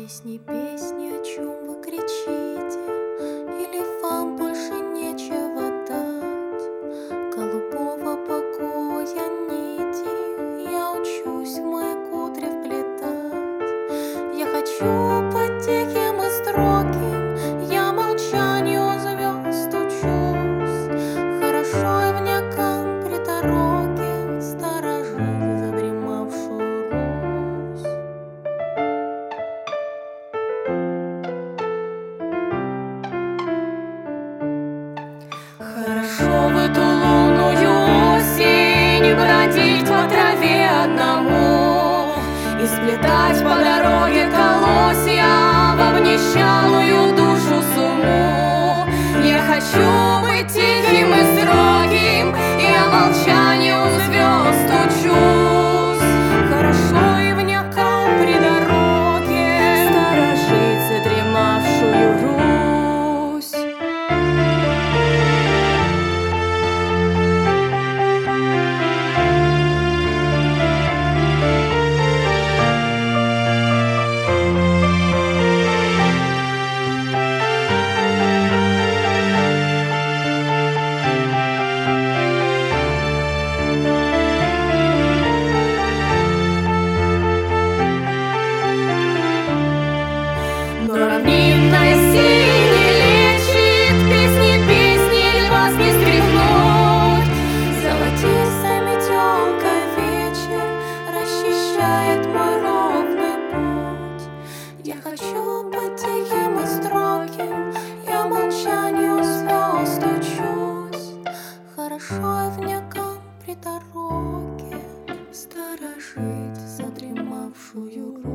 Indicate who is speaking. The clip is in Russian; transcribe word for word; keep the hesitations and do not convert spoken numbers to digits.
Speaker 1: Песни, песни, о чем вы кричите? Или вам больше нечего дать? Голубого покоя нити я учусь в мои кудри вплетать. Я хочу быть тихим и строгим, я молчанию звезд учусь. Хорошо и внякам при дороге сторожить задремавшую Русь. Хорошо в эту лунную осень бродить по траве одному и сплетать по дороге колосья в обнищалую душу сумму. Я хочу быть тихим и строгим, я молчанию звезд учусь. Хорошо и внякам при дороге сторожить задремавшую Русь. Но равнинная синь не лечит, песни, песни вас не стряхнуть. Золотистой метелкой вечер расчищает мой ровный путь. Я хочу быть тихим и строгим, я молчанию звезд учусь. Хорошо и внякам при дороге сторожить задремавшую